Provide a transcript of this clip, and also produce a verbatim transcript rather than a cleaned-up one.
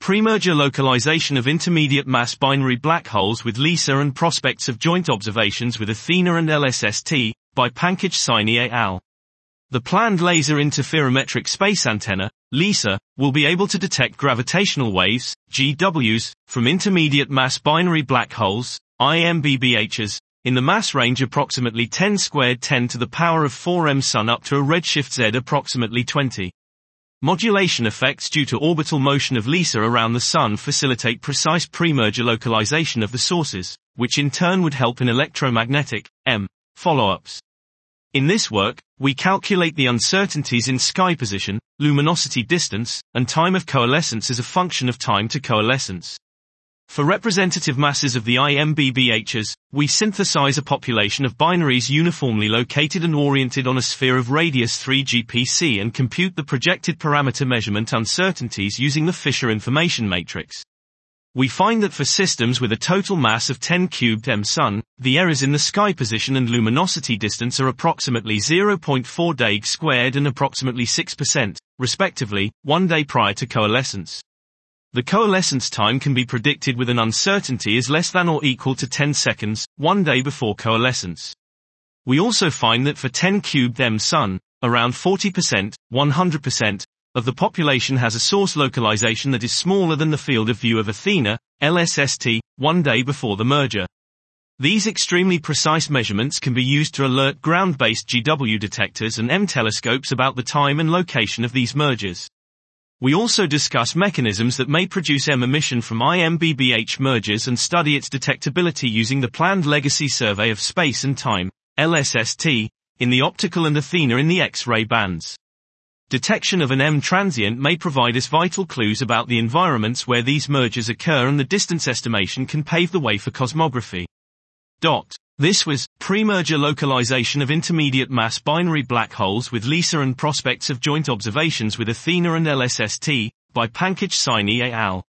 Premerger localization of intermediate mass binary black holes with LISA and prospects of joint observations with Athena and L S S T, by Pankaj Saini et al. The planned laser interferometric space antenna, LISA, will be able to detect gravitational waves, G Ws, from intermediate mass binary black holes, I M B B Hs, in the mass range approximately ten squared ten to the power of four M Sun up to a redshift Z approximately twenty. Modulation effects due to orbital motion of LISA around the Sun facilitate precise premerger localization of the sources, which in turn would help in electromagnetic, M, follow-ups. In this work, we calculate the uncertainties in sky position, luminosity distance, and time of coalescence as a function of time to coalescence. For representative masses of the I M B B Hs, we synthesize a population of binaries uniformly located and oriented on a sphere of radius three G P C and compute the projected parameter measurement uncertainties using the Fisher information matrix. We find that for systems with a total mass of ten cubed M Sun, the errors in the sky position and luminosity distance are approximately zero point four dag squared and approximately six percent, respectively, one day prior to coalescence. The coalescence time can be predicted with an uncertainty as less than or equal to ten seconds, one day before coalescence. We also find that for ten cubed M Sun, around forty percent, one hundred percent, of the population has a source localization that is smaller than the field of view of Athena, L S S T, one day before the merger. These extremely precise measurements can be used to alert ground-based G W detectors and M telescopes about the time and location of these mergers. We also discuss mechanisms that may produce M emission from I M B B H mergers and study its detectability using the planned Legacy Survey of Space and Time, L S S T, in the optical and Athena in the X-ray bands. Detection of an M transient may provide us vital clues about the environments where these mergers occur, and the distance estimation can pave the way for cosmography. Dot. This was Premerger localization of intermediate mass binary black holes with LISA and prospects of joint observations with Athena and L S S T, by Pankaj Saini et al.